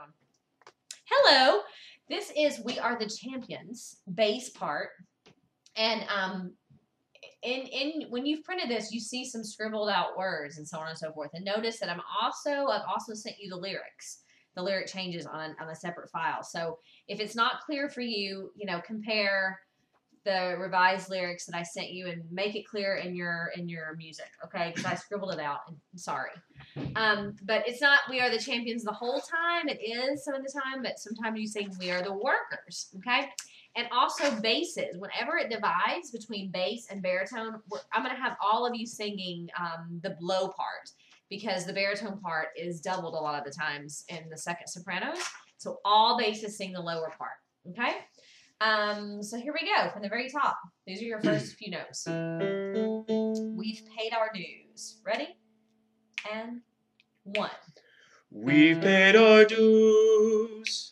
on. Hello, this is We Are the Champions bass part, and when you've printed this, you see some scribbled out words and so on and so forth. And notice that I've also sent you the lyrics, the lyric changes on a separate file. So if it's not clear for you, compare the revised lyrics that I sent you and make it clear in your music, okay? Because I scribbled it out. And sorry, but it's not "We Are the Champions" the whole time. It is some of the time, but sometimes you sing "We Are the Workers," okay? And also basses. Whenever it divides between bass and baritone, I'm going to have all of you singing the low part because the baritone part is doubled a lot of the times in the second sopranos. So all basses sing the lower part, okay? So here we go from the very top. These are your first few notes. We've paid our dues. Ready? And 1. We've paid our dues,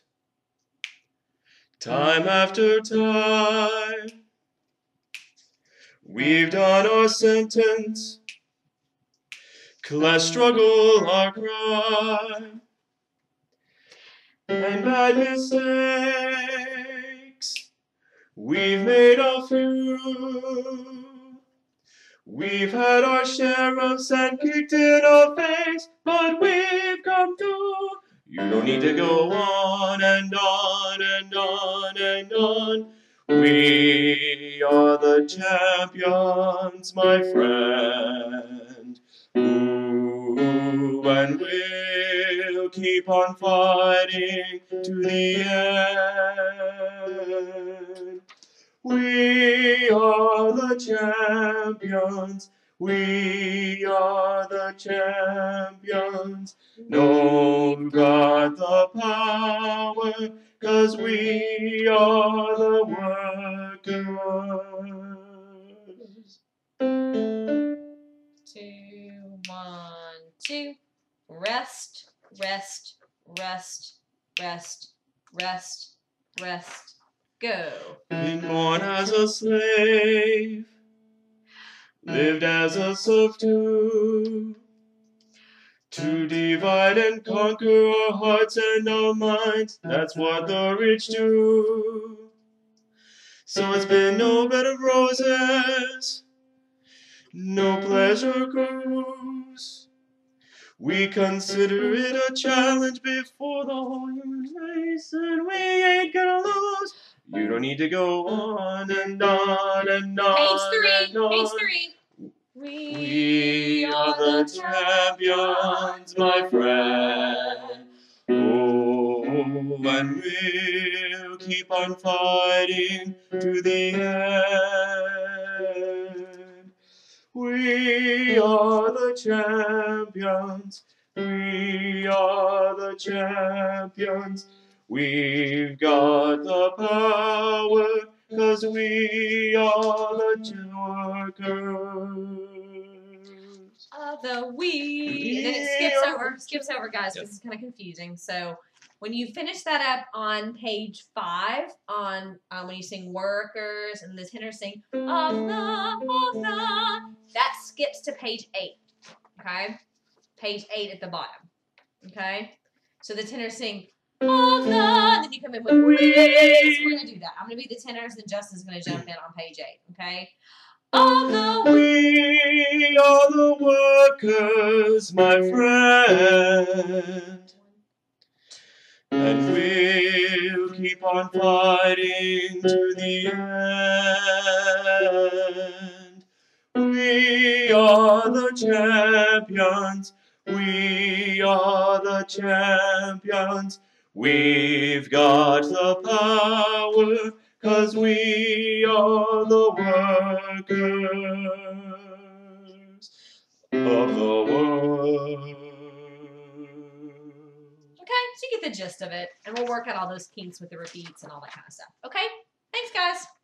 time after time. We've done our sentence, class struggle our crime, and bad mistakes we've made a few. We've had our share of sand kicked in our face, but we've come through. You don't need to go on and on and on and on. We are the champions, my friend. Ooh, and we'll keep on fighting to the end. We are the champions. We are the champions. No, we've got the power, 'cause we are the workers. 2, 1, 2. Rest, rest, rest, rest, rest, rest. Go. Been born as a slave, lived as a serf too. To divide and conquer our hearts and our minds, that's what the rich do. So it's been no bed of roses, no pleasure cruise. We consider it a challenge before the whole human race, and we ain't gonna lose. You don't need to go on and on and on. Page 3. And on. Page 3. We are the champions, my friend. Oh, and we'll keep on fighting to the end. We are the champions. We are the champions. We've got the power, 'cause we are the workers. The we. And then it skips over, guys, because it's kind of confusing. So when you finish that up on page 5, on when you sing workers and the tenor sing of the, that skips to page 8. Okay? Page 8 at the bottom. Okay? So the tenor sing of the, then you come in with we. So we're going to do that. I'm going to be the tenors, and Justin's going to jump in on page 8. Okay? Of the we are the workers, my friend. And we'll keep on fighting to the end. We are the champions. We are the champions. We've got the power, 'cause we are the workers of the world. Okay, so you get the gist of it, and we'll work out all those kinks with the repeats and all that kind of stuff. Okay, thanks, guys.